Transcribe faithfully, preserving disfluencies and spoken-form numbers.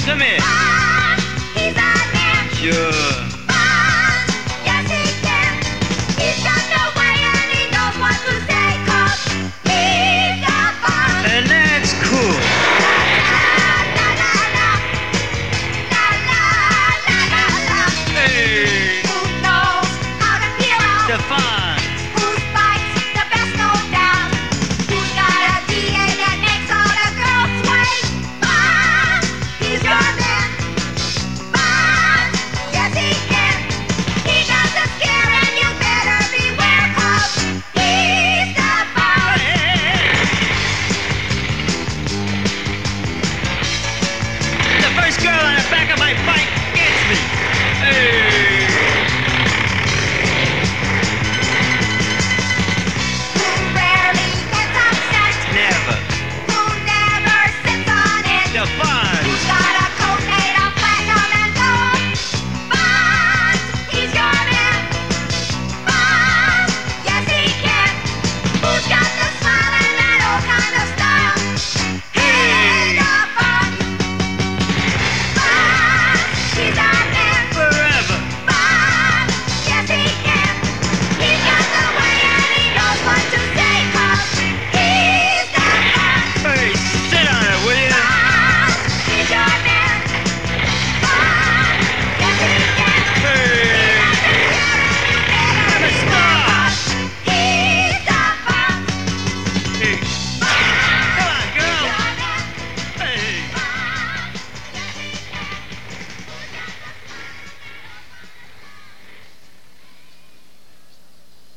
to me. Fun, he's a man. Sure. Fun, yes he can. He's got the way and he knows what to say, 'cause he's the fun. And that's cool. La la la la. La la la la la. Hey. Who knows how to hero? The fun. Whose bite's the best, no doubt? Who's got a D A that makes all the girls sway? Fun, he's your man. Fun, yes he can. He doesn't scare and you better beware, 'cause he's the fun. The first girl on the back of my bike.